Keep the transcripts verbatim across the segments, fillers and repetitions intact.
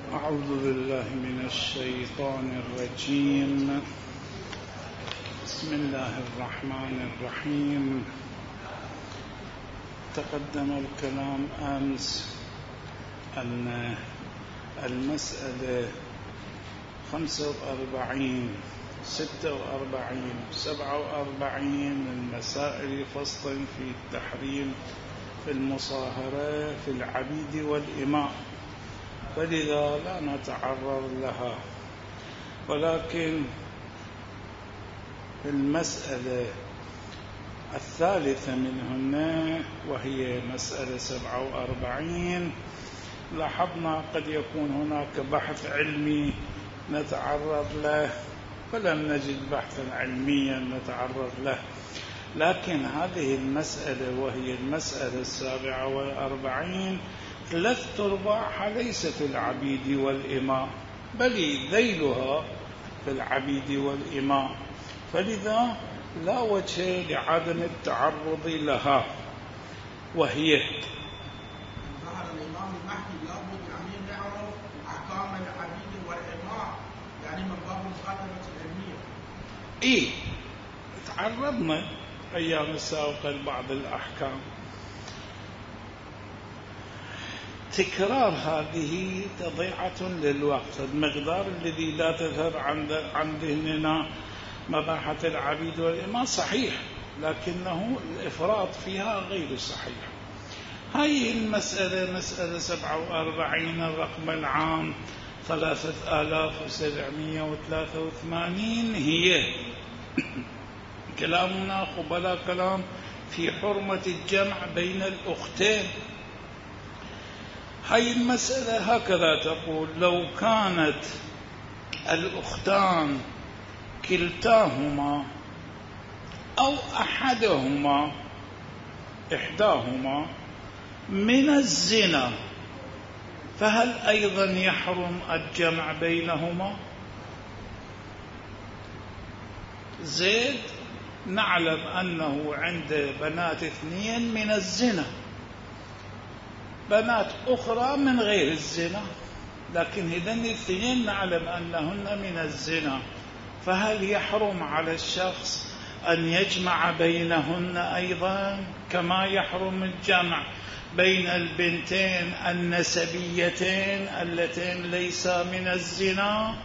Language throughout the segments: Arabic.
أعوذ بالله من الشيطان الرجيم. بسم الله الرحمن الرحيم. تقدم الكلام أمس أن المسألة خمسة وأربعين ستة وأربعين سبعة وأربعين من مسائل فصل في التحريم في المصاهرة في العبيد والإماء، فلذا لا نتعرض لها. ولكن المسألة الثالثة منهن وهي مسألة سبعة وأربعين لاحظنا قد يكون هناك بحث علمي نتعرض له، فلم نجد بحثا علميا نتعرض له. لكن هذه المسألة وهي المسألة السابعة والأربعين ثلاث أرباعها ليس في العبيد والإماء، بل ذيلها في العبيد والإماء، فلذا لا وجه لعدم التعرض لها. وهي ظهر الإمام المهدي لابد أن يعرف أحكام العبيد والإماء، يعني من باب المخاطبة العلمية. إيه تعرضنا أيام السابقة لبعض الأحكام. تكرار هذه تضيعة للوقت، المقدار الذي لا تظهر عن ذهننا مباحث العبيد والإماء صحيح، لكنه الإفراط فيها غير صحيح. هذه المسألة مسألة سبعة وأربعين الرقم العام ثلاثة آلاف وسبعمائة وثلاثة وثمانين هي كلامنا قبل كلام في حرمة الجمع بين الأختين. هاي المسألة هكذا تقول: لو كانت الأختان كلتاهما أو أحدهما إحداهما من الزنا، فهل أيضا يحرم الجمع بينهما؟ زيد نعلم أنه عند بنات اثنين من الزنا، بنات أخرى من غير الزنا، لكن هذين الاثنين نعلم أنهن من الزنا، فهل يحرم على الشخص أن يجمع بينهن أيضا كما يحرم الجمع بين البنتين النسبيتين اللتين ليسا من الزنا؟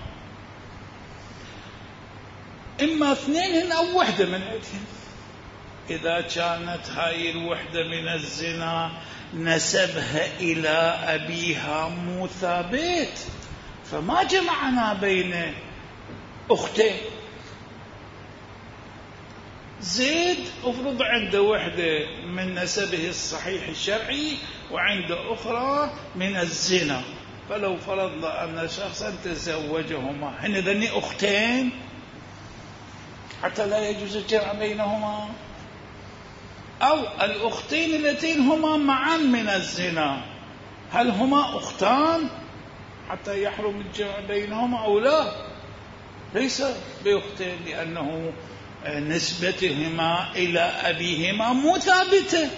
إما اثنين أو وحدة من عندهم. إذا كانت هاي الوحدة من الزنا نسبها إلى أبيها مو ثابت، فما جمعنا بين أختين. زيد أفرض عنده وحدة من نسبه الصحيح الشرعي وعنده أخرى من الزنا، فلو فرضنا أن شخصا تزوجهما هن ذني أختين حتى لا يجوز الجمع بينهما، أو الأختين اللتين هما معا من الزنا هل هما أختان حتى يحرم الجمع بينهما أو لا؟ ليس بأختين، لأنه نسبتهما إلى أبيهما مو ثابتة،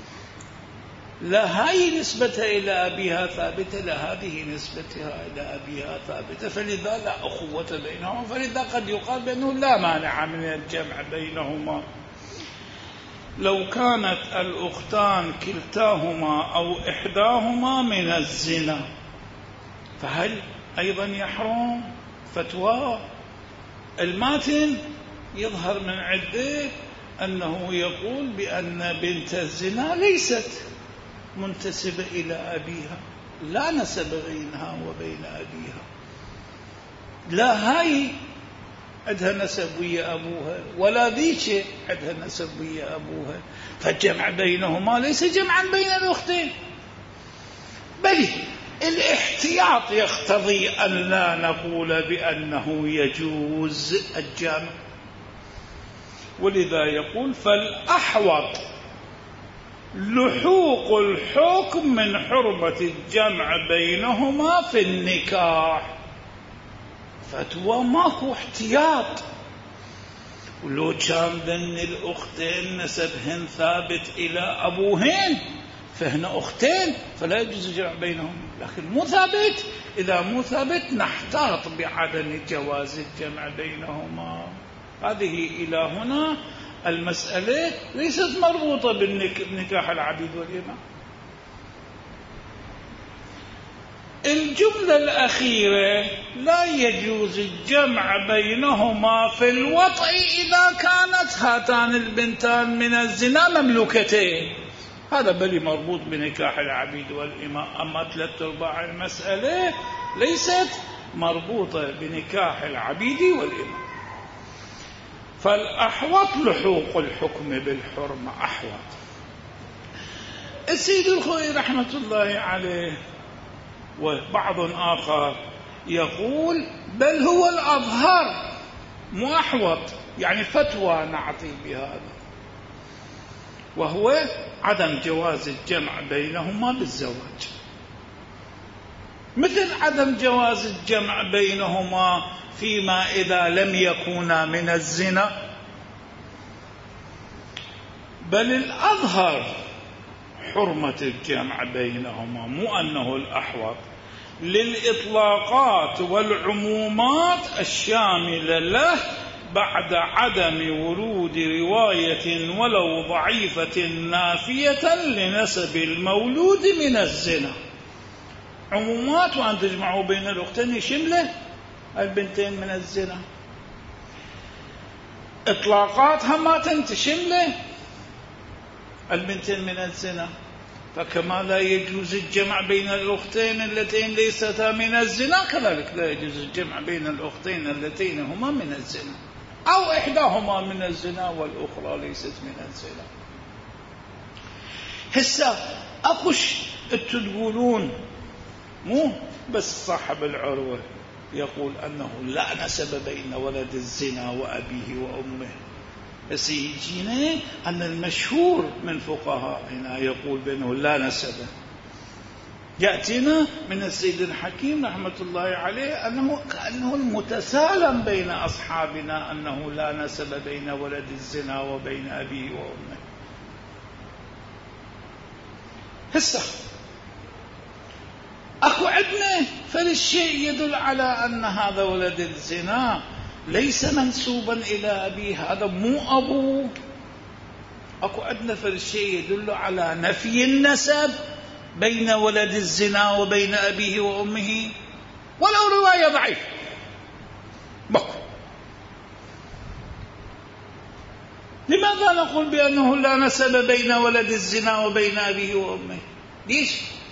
لا هاي نسبتها إلى أبيها ثابتة، لا هذه نسبتها إلى أبيها ثابتة، فلذا لا أخوة بينهما، فلذا قد يقال بأنه لا مانع من الجمع بينهما. لو كانت الأختان كلتاهما أو إحداهما من الزنا، فهل أيضا يحرم؟ فتوى الماتن يظهر من عده أنه يقول بأن بنت الزنا ليست منتسبة إلى أبيها، لا نسب بينها وبين أبيها، لا هاي عندها نسب ويا أبوها ولا ذيك عندها نسب ويا أبوها، فالجمع بينهما ليس جمعا بين الأختين، بل الاحتياط يقتضي أن لا نقول بأنه يجوز الجمع. ولذا يقول: فالأحوط لحوق الحكم من حرمة الجمع بينهما في النكاح. فتوى ماكو احتياط، ولو كان ذن الأختين نسبهن ثابت إلى أبوهن فهنا أختين فلا يجوز الجمع بينهم، لكن مو ثابت. إذا مو ثابت نحتاط بعدم جواز الجمع بينهما. هذه إلى هنا المسألة ليست مربوطة بنكاح العبيد والإماء. الجملة الأخيرة لا يجوز الجمع بينهما في الوطء إذا كانت هاتان البنتان من الزنا مملوكتين. هذا بلي مربوط بنكاح العبيد والإماء. أما ثلاث أرباع المسألة ليست مربوطة بنكاح العبيد والإماء. فالأحوط لحوق الحكم بالحرمة أحوط. السيد الخوئي رحمة الله عليه وبعض آخر يقول بل هو الأظهر مو أحوط، يعني فتوى نعطي بهذا، وهو عدم جواز الجمع بينهما بالزواج. مثل عدم جواز الجمع بينهما فيما إذا لم يكونا من الزنا. بل الأظهر حرمة الجمع بينهما، مو أنه الأحوط، للإطلاقات والعمومات الشاملة له بعد عدم ورود رواية ولو ضعيفة نافية لنسب المولود من الزنا. عمومات وأن تجمعوا بين الأختين شملة البنتين من الزنا. إطلاقات همات تشمله البنتين من الزنا. فكما لا يجوز الجمع بين الأختين اللتين ليستا من الزنا، كذلك لا يجوز الجمع بين الأختين اللتين هما من الزنا، أو إحداهما من الزنا والأخرى ليست من الزنا. هسا أكوش تقولون مو بس صاحب العروة يقول أنه لا نسب بين ولد الزنا وأبيه وأمه. بس يجينا أن المشهور من فقهائنا يقول بأنه لا نسب. يأتينا من السيد الحكيم رحمة الله عليه أنه كأنه المتسالم بين أصحابنا أنه لا نسب بين ولد الزنا وبين أبيه وأمه. هسه أكو عندنا فالشيء يدل على أن هذا ولد الزنا ليس منسوبا إلى أبيه، هذا مو أبوه. أكو عندنا فالشيء يدل على نفي النسب بين ولد الزنا وبين أبيه وأمه ولو رواية ضعيفة. بكو لماذا نقول بأنه لا نسب بين ولد الزنا وبين أبيه وأمه؟ ليش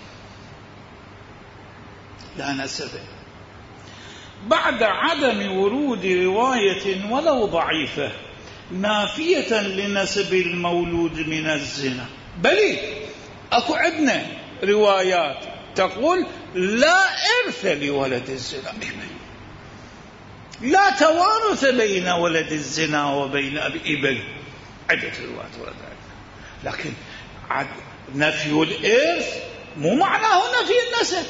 لا نسب؟ بعد عدم ورود رواية ولو ضعيفة نافية لنسب المولود من الزنا. بل أكو عندنا روايات تقول لا إرث لولد الزنا، لا توارث بين ولد الزنا وبين أبيه. بل عدة روايات ورد عدة. لكن نفي الإرث مو معناه نفي النسب.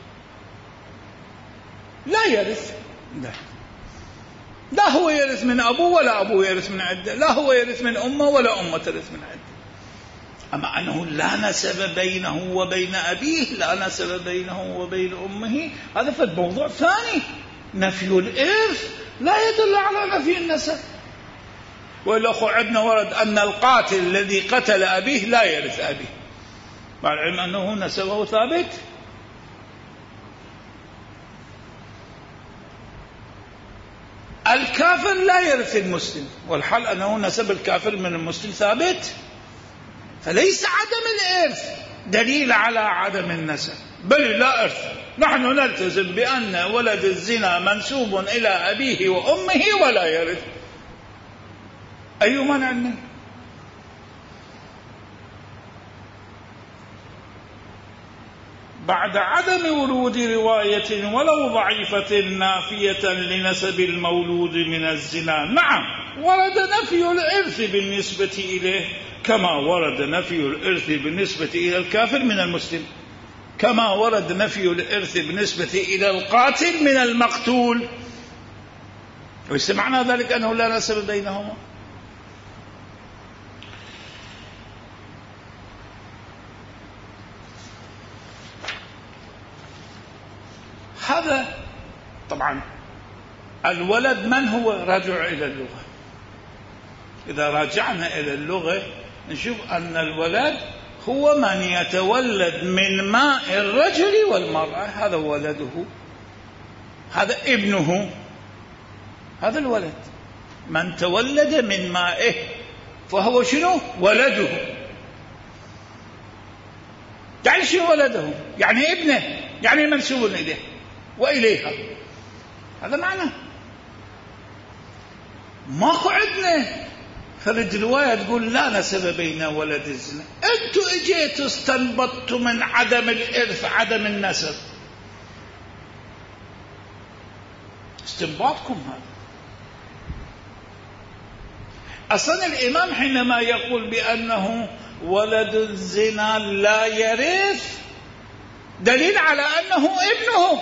لا يرث، لا. لا هو يرث من أبوه ولا أبوه يرث من عده، لا هو يرث من أمه ولا أمه ترث من عده. أما أنه لا نسب بينه وبين أبيه، لا نسب بينه وبين أمه، هذا في الموضوع ثاني. نفي الإرث لا يدل على نفي النسب. والأخو عندنا ورد أن القاتل الذي قتل أبيه لا يرث أبيه، مع العلم أنه نسبه ثابت. الكافر لا يرث المسلم، والحال أنه نسب الكافر من المسلم ثابت. فليس عدم الإرث دليل على عدم النسب، بل لا إرث. نحن نلتزم بأن ولد الزنا منسوب إلى أبيه وأمه ولا يرث. أي مانع منه؟ بعد عدم ورود رواية ولو ضعيفة نافية لنسب المولود من الزنا. نعم ورد نفي الإرث بالنسبة إليه كما ورد نفي الإرث بالنسبة إلى الكافر من المسلم، كما ورد نفي الإرث بالنسبة إلى القاتل من المقتول. وليس معنى ذلك أنه لا نسب بينهما. هذا طبعا الولد من هو؟ رجع إلى اللغة. إذا راجعنا إلى اللغة نشوف أن الولد هو من يتولد من ماء الرجل والمرأة، هذا ولده، هذا ابنه، هذا الولد من تولد من مائه فهو شنو؟ ولده. يعني شنو ولده؟ يعني ابنه، يعني منسوب إليه وإليها، هذا معنى. ماكو عندنا فرد الرواية تقول لا نسب بين ولد الزنا. أنتوا اجيتوا استنبطتوا من عدم الإرث عدم النسب، استنباطكم هذا. أصلا الإمام حينما يقول بأنه ولد الزنا لا يرث دليل على أنه ابنه،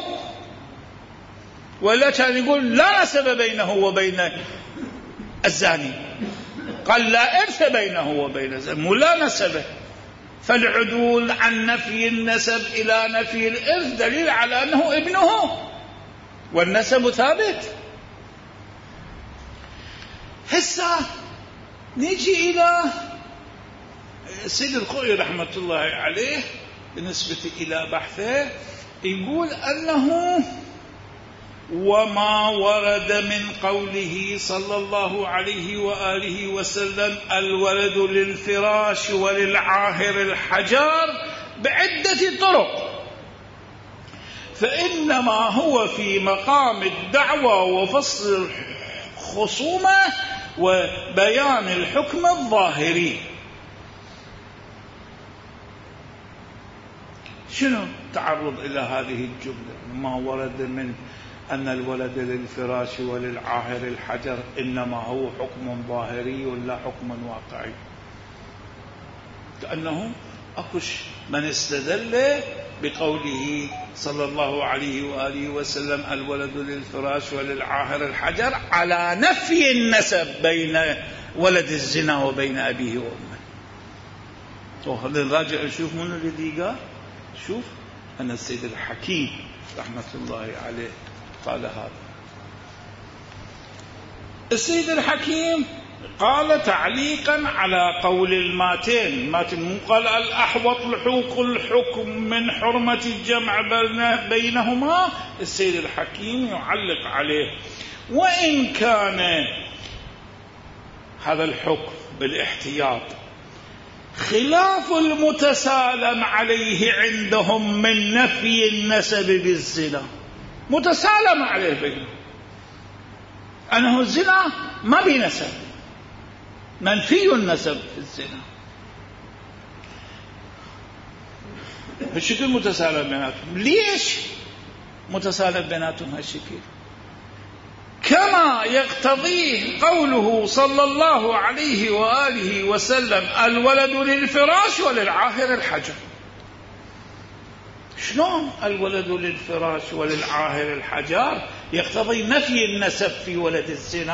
ولا كان يقول لا نسب بينه وبين الزاني، قال لا إرث بينه وبين الزاني، ولا نسبه. فالعدول عن نفي النسب إلى نفي الإرث دليل على أنه ابنه والنسب ثابت. هسه نيجي إلى سيد الخوئي رحمة الله عليه بالنسبة إلى بحثه، يقول أنه وما ورد من قوله صلى الله عليه وآله وسلم الولد للفراش وللعاهر الحجار بعدة طرق، فإنما هو في مقام الدعوة وفصل الخصومة وبيان الحكم الظاهري. شنو تعرض إلى هذه الجملة؟ ما ورد من أن الولد للفراش وللعاهر الحجر إنما هو حكم ظاهري ولا حكم واقعي؟ كأنه أكش من استدل بقوله صلى الله عليه وآله وسلم الولد للفراش وللعاهر الحجر على نفي النسب بين ولد الزنا وبين أبيه وأمه. وهذا نراجع نشوف من الذي قال. شوف أن السيد الحكيم رحمة الله عليه قال هذا. السيد الحكيم قال تعليقا على قول الماتين، ماتين قال الأحوط لحوق الحكم من حرمة الجمع بينهما. السيد الحكيم يعلق عليه وإن كان هذا الحكم بالاحتياط خلاف المتسالم عليه عندهم من نفي النسب بالزنا، متسالم عليه بينهم أنه الزنا ما بنسب، منفي النسب في الزنا. هالشكل متسالم بيناتهم. ليش متسالم بيناتهم هالشكل؟ كما يقتضيه قوله صلى الله عليه وآله وسلم الولد للفراش وللعاهر الحجر. شلون الولد للفراش وللعاهر الحجر يقتضي نفي النسب في ولد الزنا؟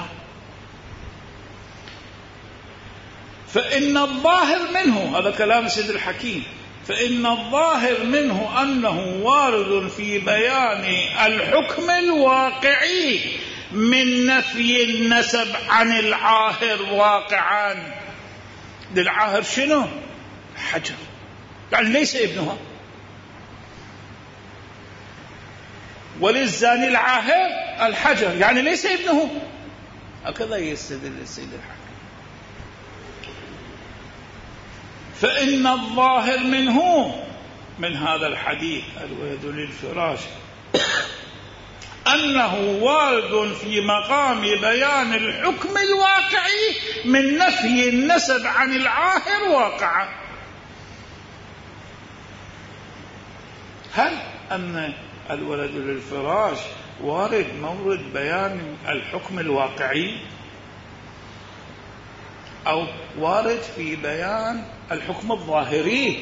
فإن الظاهر منه، هذا كلام سيد الحكيم، فإن الظاهر منه أنه وارد في بيان الحكم الواقعي من نفي النسب عن العاهر واقعا. للعاهر شنو؟ حجر، يعني ليس ابنها. وللزاني العاهر الحجر، يعني ليس ابنه. هكذا يستدل السيد الحكيم. فإن الظاهر منه من هذا الحديث الولد للفراش أنه وارد في مقام بيان الحكم الواقعي من نفي النسب عن العاهر واقعا. هل أن الولد للفراش وارد مورد بيان الحكم الواقعي أو وارد في بيان الحكم الظاهري؟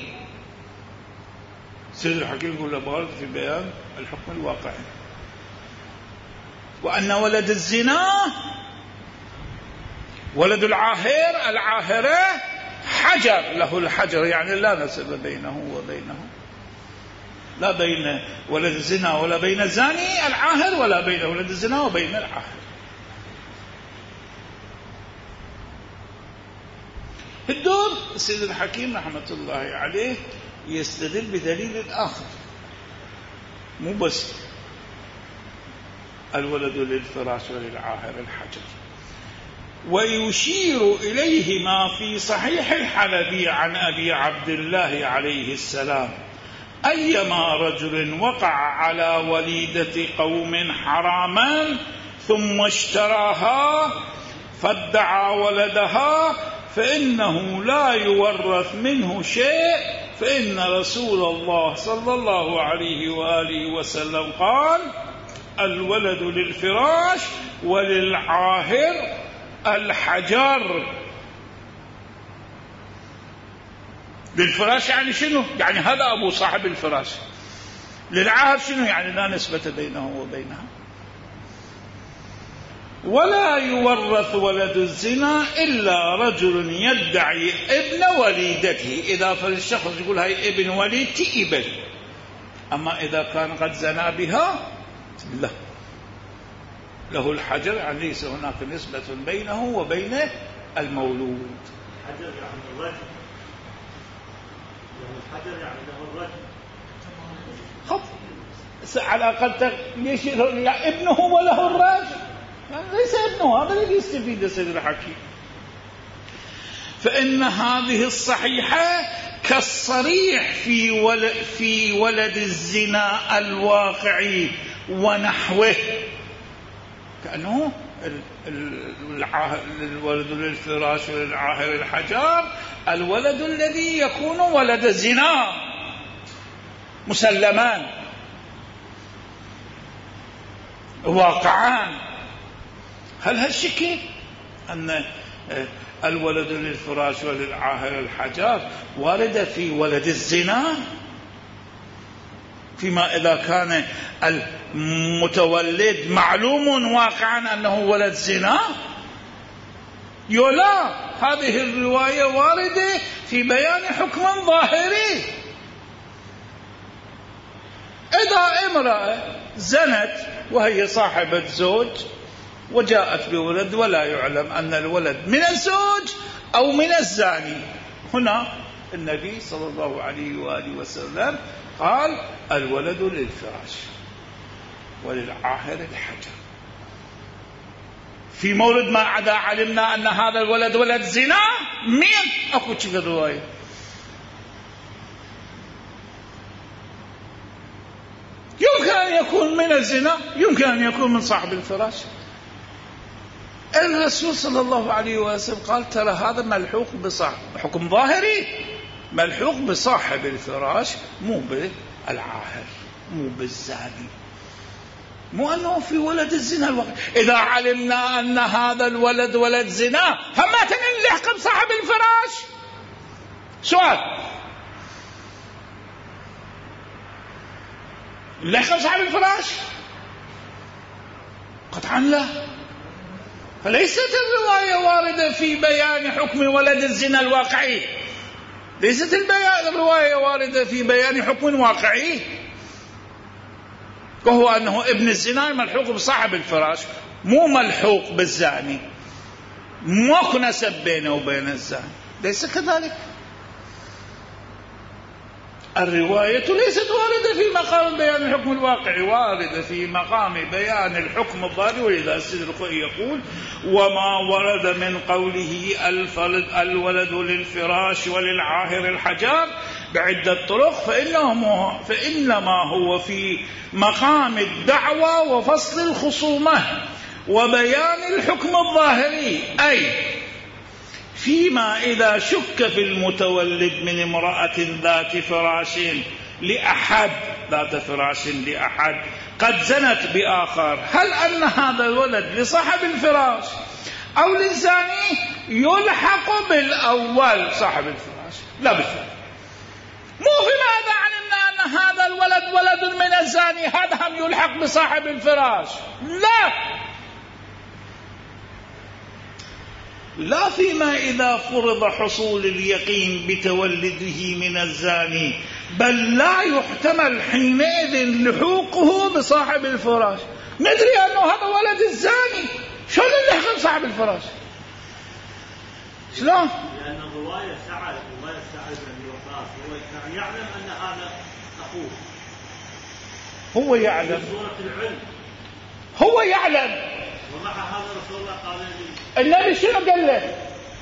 سيد الحكيم يقول وارد في بيان الحكم الواقعي. وأن ولد الزنا ولد العاهر العاهرة حجر له الحجر، يعني لا نسب بينه وبينه. لا بين ولد الزنا ولا بين الزاني العاهر، ولا بين ولد الزنا وبين العاهر. الدور السيد الحكيم رحمة الله عليه يستدل بدليل آخر، مو بس الولد للفراش وللعاهر الحجر، ويشير إليه ما في صحيح الحلبي عن أبي عبد الله عليه السلام: أيما رجل وقع على وليدة قوم حراما ثم اشتراها فادعى ولدها فإنه لا يورث منه شيء، فإن رسول الله صلى الله عليه وآله وسلم قال: الولد للفراش وللعاهر الحجر. للفراش يعني شنو؟ يعني هذا أبو صاحب الفراش. للعاهر شنو؟ يعني لا نسبة بينه وبينها. ولا يورث ولد الزنا إلا رجل يدعي ابن وليدته. إذا فالشخص يقول هاي ابن وليدتي ابن، أما إذا كان قد زنا بها لا، له الحجر، يعني ليس هناك نسبة بينه وبين المولود. الحجر يعني الرجل، يعني الحجر يعني له الرجل. خط على الأقل ليش ابنه وله الرجل؟ يعني ليس ابنه، هذا اللي يستفيد سيد الحكيم. فإن هذه الصحيحة كالصريح في ولد, في ولد الزنا الواقعي ونحوه، كأنه الولد للفراش وللعاهر الحجر الولد الذي يكون ولد الزنا مسلمان واقعان. هل هالشكل أن الولد للفراش وللعاهر الحجر وارد في ولد الزنا، فيما إذا كان المتولد معلوم واقعا أنه ولد زنا؟ يلا، هذه الرواية واردة في بيان حكم ظاهري. إذا امرأة زنت وهي صاحبة زوج وجاءت بولد ولا يعلم أن الولد من الزوج أو من الزاني، هنا النبي صلى الله عليه وآله وسلم قال: الولد للفراش وللعاهر الحجر. في مورد ما عدا علمنا أن هذا الولد ولد زنا، مين أكو كذا رواية؟ يمكن أن يكون من الزنا، يمكن أن يكون من صاحب الفراش. الرسول صلى الله عليه وسلم قال: ترى هذا ملحوق بصاحب، حكم ظاهري ملحوق بصاحب الفراش، مو بالعاهر، مو بالزاني، مو أنه في ولد الزنا الوقت. إذا علمنا أن هذا الولد ولد زنا، فما تنلحق بصاحب الفراش؟ سؤال، نلحق بصاحب الفراش؟ قطعا لا. فليست الرواية واردة في بيان حكم ولد الزنا الواقعي، ليست الرواية واردة في بيان حكم واقعي، وهو أنه ابن الزنا ملحوق بصاحب الفراش، مو ملحوق بالزاني، ماكو نسب بينه وبين الزاني، ليس كذلك. الرواية ليست واردة في مقام بيان الحكم الواقعي، واردة في مقام بيان الحكم الظاهري. ولذا السيد الخوئي يقول: وما ورد من قوله الولد للفراش وللعاهر الحجر بعدة طرق فإنه فإنما هو في مقام الدعوة وفصل الخصومة وبيان الحكم الظاهري، أي فيما إذا شك في المتولد من امرأة ذات فراش لأحد ذات فراش لأحد قد زنت بآخر، هل أن هذا الولد لصاحب الفراش أو للزاني يلحق بالأول صاحب الفراش؟ لا بالفعل. مو فيما إذا علمنا أن هذا الولد ولد من الزاني هذا هم يلحق بصاحب الفراش، لا. لا فيما إذا فرض حصول اليقين بتولده من الزاني، بل لا يحتمل حينئذ لحوقه بصاحب الفراش. ندري أنه هذا ولد الزاني، شلون نلحق صاحب الفراش؟ شلون؟ لأن الرواية سعد رواية سعد بن وقاص هو كان يعلم أن هذا أخوه، هو يعلم، العلم هو يعلم، ومع هذا رسول الله قال لي النبي شنو قال له؟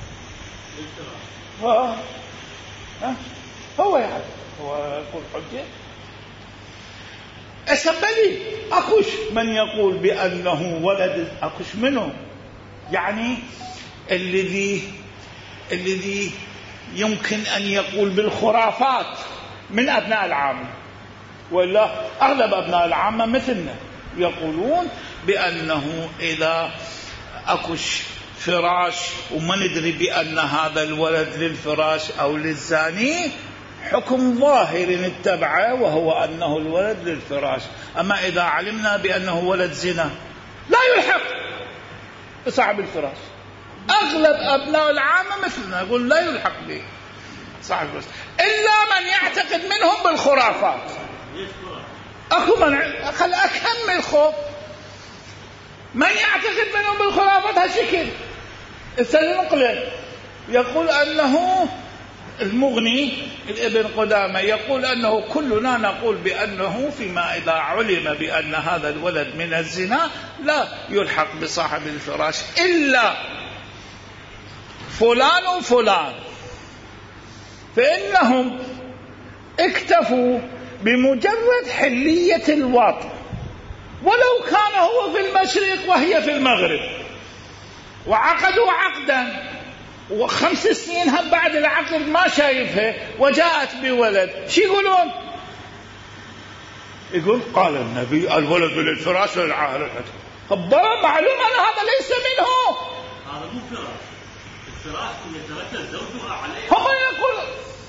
ها ها هو يعلم، هو يقول حجة. أسبلي أكش من يقول بأنه ولد، أكش منه يعني الذي الذي يمكن أن يقول بالخرافات من أبناء العامة، ولا أغلب أبناء العامة مثلنا يقولون بأنه إذا أكش فراش وما ندري بأن هذا الولد للفراش أو للزاني، حكم ظاهر اتبعه وهو أنه الولد للفراش. أما إذا علمنا بأنه ولد زنا لا يلحق بصاحب الفراش. أغلب أبناء العامة مثلنا يقول لا يلحق به صاحب الفراش إلا من يعتقد منهم بالخرافات. أكو من خل أكمل خوف من يعتقد منهم بالخرافات هالشكل. السليم نقله يقول أنه المغني الابن قدامة يقول أنه كلنا نقول بأنه فيما إذا علم بأن هذا الولد من الزنا لا يلحق بصاحب الفراش إلا فلان وفلان، فإنهم اكتفوا بمجرد حلية الوطن ولو كان هو في المشرق وهي في المغرب، وعقدوا عقدا وخمس سنين هم بعد العقد ما شايفها وجاءت بولد، شو يقولون؟ يقول قال النبي الولد للفراش والعاهر الحدث. خبره معلوم أن هذا ليس منه، هذا مو فراش، الفراش يتركز زوجها عليه. هم يقول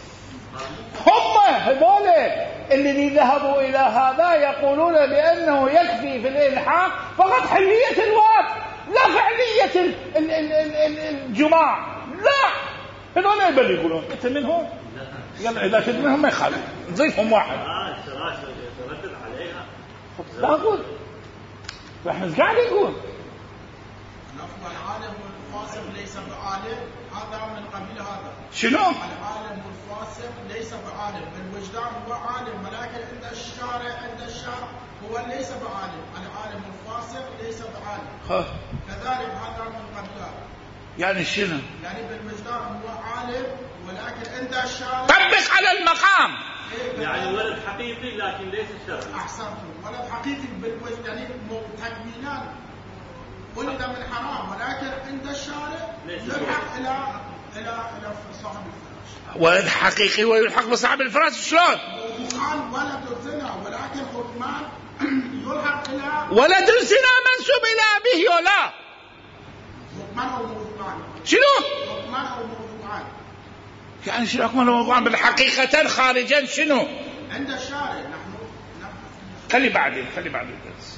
هم هذول الذي ذهبوا إلى هذا يقولون بأنه يكفي في الإلحاق فقط حلية الوطن لا فعلية الجماع. لا هذول يبل يقولون أنت منهم، يلا إذا كنت منهم ما يخالف نضيفهم واحد. آه الفراش يتركز عليها. لا أقول فإحنا إيش قاعد نقول؟ نفض العالم والفاسق ليس بعالم، هذا من قبيل هذا. شنو؟ العالم والفاسق ليس بعالم، بالوجدان هو عالم ولكن عند الشارع عند الشرع هو ليس بعالم. العالم والفاسق ليس بعالم. كذلك هذا من قبيل هذا. يعني شنو؟ يعني بالوجدان هو عالم ولكن عند الشارع طبق على المقام. يعني ولد حقيقي لكن ليس شرعي. أحسنتم، ولد حقيقي بالوجدان يعني تكميلان ولد من حرام ولكن عند الشارع يلحق إلى إلى إلى صاحب الفراش. ولد حقيقي ويلحق بصاحب الفراش شلون؟ وقال ولد زنا ولكن حكمان يلحق إلى ولد الزنا منسوب إلى أبيه ولا؟ حكمان أو موضوعان. شنو؟ حكمان أو موضوعان. يعني شنو حكمان أو موضوعان بالحقيقة خارجا شنو؟ عند الشارع نحن خلي بعدين خلي بعدين الدرس.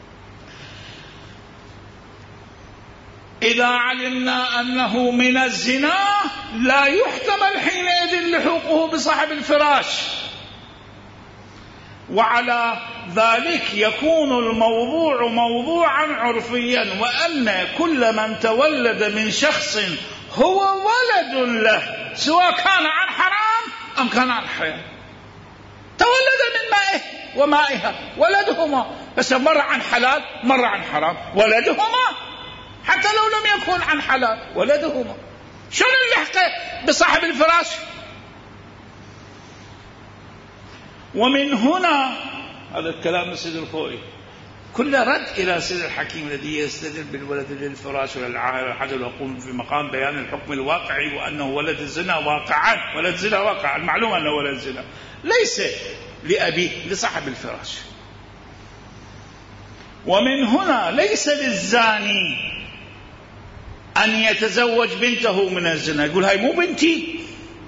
إذا علمنا أنه من الزنا لا يحتمل حينئذ لحوقه بصاحب الفراش، وعلى ذلك يكون الموضوع موضوعا عرفيا، وأن كل من تولد من شخص هو ولد له سواء كان عن حرام أم كان عن حلال، تولد من مائه ومائها ولدهما، بس مرة عن حلال مرة عن حرام ولدهما، حتى لو لم يكن عن حلال ولدهما. شنو اللحقة بصاحب الفراش؟ ومن هنا هذا الكلام السيد الخوئي كله رد إلى سيد الحكيم الذي يستدل بالولد للفراش وللعاهر والحجر ويقوم في مقام بيان الحكم الواقعي وأنه ولد الزنا واقعا، ولد الزنا واقعا، المعلوم أنه ولد الزنا ليس لأبيه لصاحب الفراش. ومن هنا ليس للزاني أن يتزوج بنته من الزنا، يقول هاي مو بنتي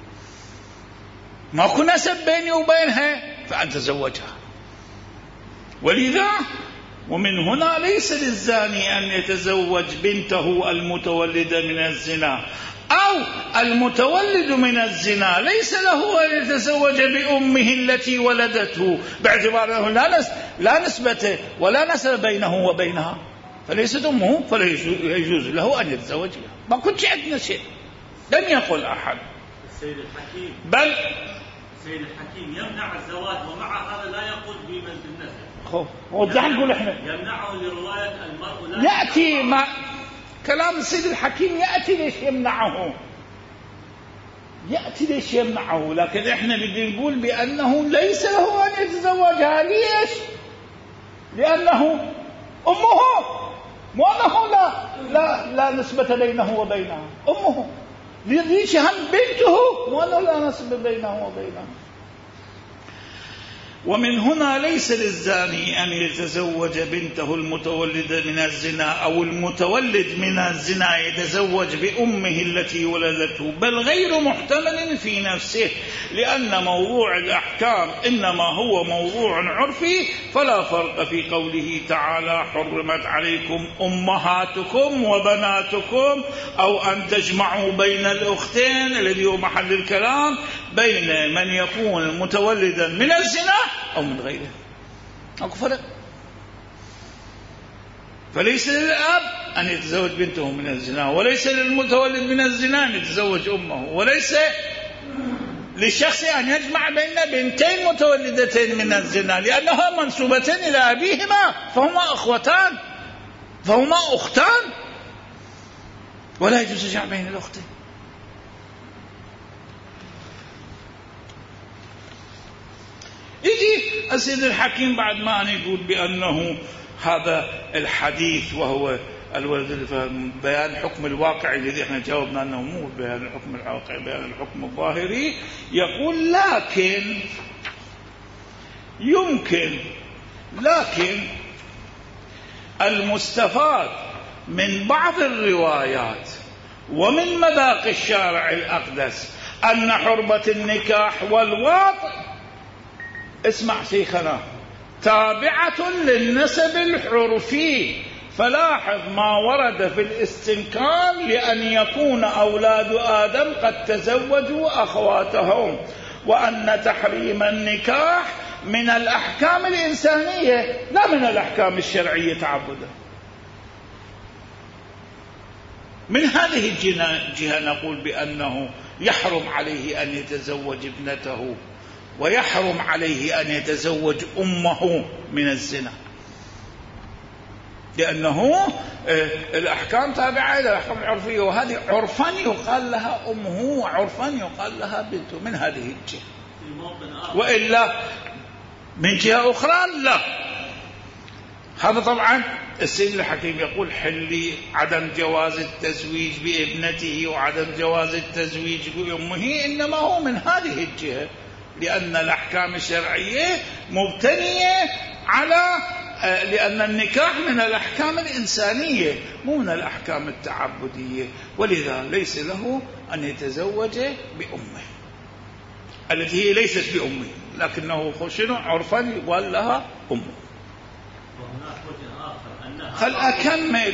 ما كنا نسب بيني وبينها فأن تزوجها. ولذا ومن هنا ليس للزاني أن يتزوج بنته المتولدة من الزنا، أو المتولد من الزنا ليس له أن يتزوج بأمه التي ولدته، باعتبار أنه لا نس لا نسبة ولا نسب بينه وبينها، فليست أمه، فلا يجوز له أن يتزوج بها. ما كنت عندنا شيء، لم يقل أحد. السيد الحكيم بل السيد الحكيم يمنع الزواج، ومع هذا لا يقول بمن بالنسب. خو وضح نقول إحنا يمنعه لرواية المرء لا يأتي مع كلام السيد الحكيم، يأتي ليش يمنعه، يأتي ليش يمنعه، لكن إحنا بدي نقول بأنه ليس له أن يتزوجها. ليش؟ لأنه أمه، مو أنه لا لا لا نسبة بينه وبينها، أمه. ليش هم بنته، مو أنه لا نسبة بينه وبينها. ومن هنا ليس للزاني أن يتزوج بنته المتولدة من الزنا، أو المتولد من الزنا يتزوج بأمه التي ولدته، بل غير محتمل في نفسه، لأن موضوع الأحكام إنما هو موضوع عرفي، فلا فرق في قوله تعالى حرمت عليكم أمهاتكم وبناتكم، أو أن تجمعوا بين الأختين الذي هو محل الكلام، بين من يكون متولدا من الزنا أو من غيره، أكو فرق. فليس للأب أن يتزوج بنته من الزنا، وليس للمتولد من الزنا أن يتزوج أمه، وليس للشخص أن يجمع بين بنتين متولدتين من الزنا، لأنها منسوبتين إلى أبيهما، فهما أخوتان، فهما أختان، ولا يجوز الجمع بين الأختين. يجي السيد الحكيم بعد ما أن يقول بأنه هذا الحديث وهو الولد بيان الحكم الواقعي الذي احنا جاوبنا أنه مو بيان الحكم الواقعي، بيان الحكم الظاهري، يقول لكن يمكن لكن المستفاد من بعض الروايات ومن مذاق الشارع الأقدس أن حرمة النكاح والوطء، اسمع شيخنا، تابعة للنسب الحرفي، فلاحظ ما ورد في الاستنكار لأن يكون أولاد آدم قد تزوجوا أخواتهم، وأن تحريم النكاح من الأحكام الإنسانية لا من الأحكام الشرعية تعبدا. من هذه الجهة نقول بأنه يحرم عليه أن يتزوج ابنته، ويحرم عليه أن يتزوج أمه من الزنا، لأنه الأحكام تابعة إلى الأحكام العرفية، وهذه عرفا يقال لها أمه وعرفا يقال لها بنته، من هذه الجهة. وإلا من جهة أخرى لا. هذا طبعا السيد الحكيم يقول حل عدم جواز التزويج بابنته وعدم جواز التزويج بأمه إنما هو من هذه الجهة، لأن الأحكام الشرعية مبتنية على لأن النكاح من الأحكام الإنسانية مو من الأحكام التعبدية، ولذا ليس له أن يتزوج بأمه التي هي ليست بأمه، لكنه خشن عرفا يقال لها أمه. خل أكمل.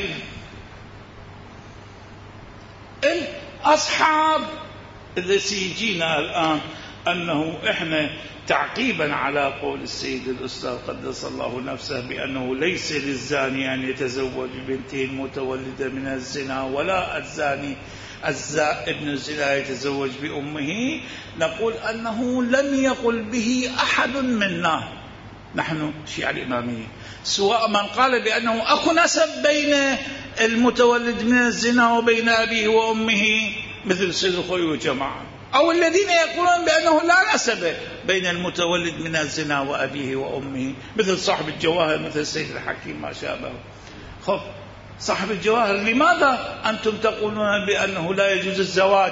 الأصحاب الذي سيجينا الآن أنه إحنا تعقيبا على قول السيد الأستاذ قدس الله نفسه بأنه ليس للزاني أن يتزوج بنتين متولدة من الزنا، ولا الزاني ابن الزنا يتزوج بأمه، نقول أنه لم يقل به أحد منا نحن شيعة الإمامية، سواء من قال بأنه أكو نسب بين المتولد من الزنا وبين أبيه وأمه مثل سيد الخوي وجماعة، أو الذين يقولون بأنه لا نسب بين المتولد من الزنا وأبيه وأمه مثل صاحب الجواهر، مثل السيد الحكيم ما شابه. خب صاحب الجواهر، لماذا أنتم تقولون بأنه لا يجوز الزواج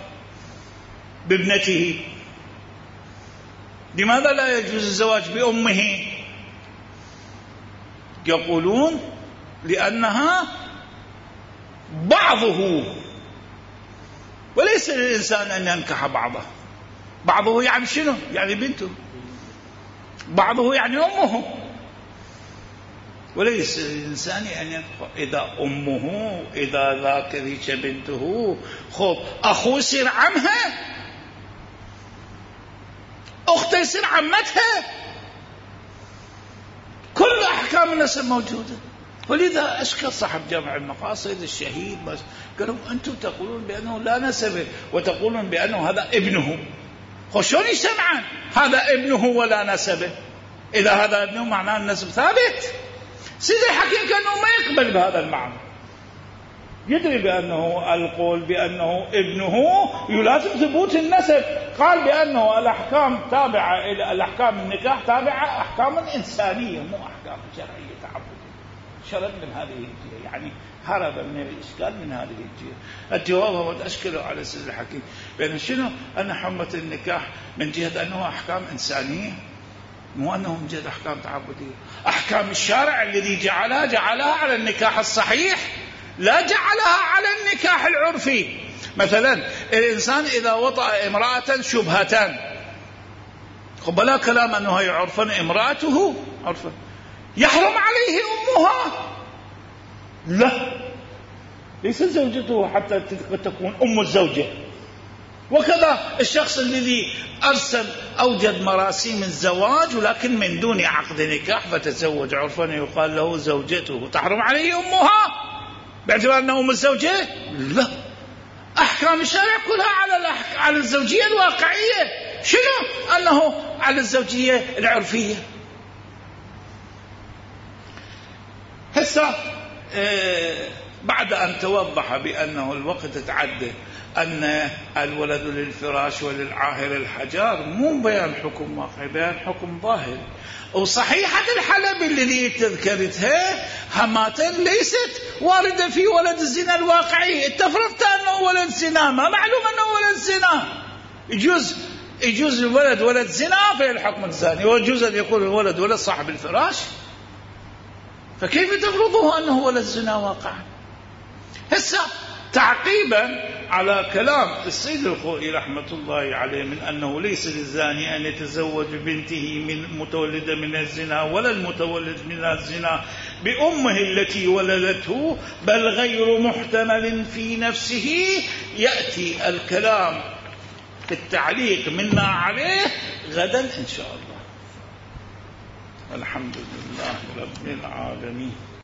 بابنته؟ لماذا لا يجوز الزواج بأمه؟ يقولون لأنها بعضه، وليس للإنسان أن ينكح بعضه. بعضه يعني شنو؟ يعني بنته. بعضه يعني أمه. وليس للإنسان أن ينفق. إذا أمه إذا ذاك ذيك بنته، خب أخوه يصير عمها، أخته يصير عمتها، كل أحكام النسب موجودة. ولذا أشكل صاحب جامع المقاصد الشهيد قالوا أنتم تقولون بأنه لا نسب وتقولون بأنه هذا ابنه، خشون يسمعان هذا ابنه ولا نسبه. إذا هذا ابنه معناه النسب ثابت. سيدي الحكيم كأنه ما يقبل بهذا المعنى، يدري بأنه القول بأنه ابنه يلازم ثبوت النسب. قال بأنه الأحكام تابعة إلى الأحكام النكاح تابعة أحكام إنسانية مو أحكام شرعية تعبدية. شرد من هذه الجهة، يعني هرب من الإشكال من هذه الجهة. الجواب هو أشكله على سيد الحكيم بأن شنو أن حرمة النكاح من جهة أنه أحكام إنسانية مو أنه من جهة أحكام تعبدية. أحكام الشارع الذي جعلها جعلها على النكاح الصحيح، لا جعلها على النكاح العرفي. مثلا الإنسان إذا وطأ امرأة شبهة، خب بلا كلام أنه هي عرفا امرأته عرفا، يحرم عليه أمها؟ لا، ليس زوجته حتى تكون أم الزوجة. وكذا الشخص الذي أرسل أوجد مراسيم الزواج ولكن من دون عقد نكاح فتزوج عرفا يقال له زوجته، تحرم عليه أمها باعتبار أنه أم الزوجة؟ لا، أحكام الشرع كلها على على الزوجية الواقعية. شنو أنه على الزوجية العرفية. هسه آه بعد أن توضح بأنه الوقت تعدى أن الولد للفراش وللعاهر الحجار، مو بيان حكم واقعي، بيان حكم ظاهر. وصحيحة الحلب الذي تذكرتها هماتا ليست واردة في ولد الزنا الواقعي. اتفرضت أنه ولد زنا، ما معلوم أنه ولد زنا. يجوز يجوز الولد ولد زنا في الحكم الزاني، ويجوز أن يكون الولد ولد صاحب الفراش، فكيف تفرضه أنه ولد زنا واقعا؟ هسه تعقيبا على كلام السيد الخوئي رحمة الله عليه من أنه ليس للزاني أن يتزوج بنته من متولدة من الزنا ولا المتولد من الزنا بأمه التي ولدته، بل غير محتمل في نفسه. يأتي الكلام في التعليق منا عليه غدا إن شاء الله. الحمد لله رب العالمين.